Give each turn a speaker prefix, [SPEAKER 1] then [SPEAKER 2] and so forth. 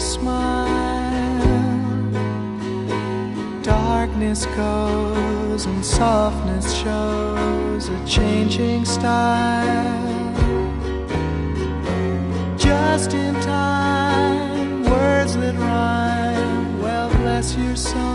[SPEAKER 1] smile. Darkness goes and softness shows a changing style. Just in time, words that rhyme. Well, bless your soul.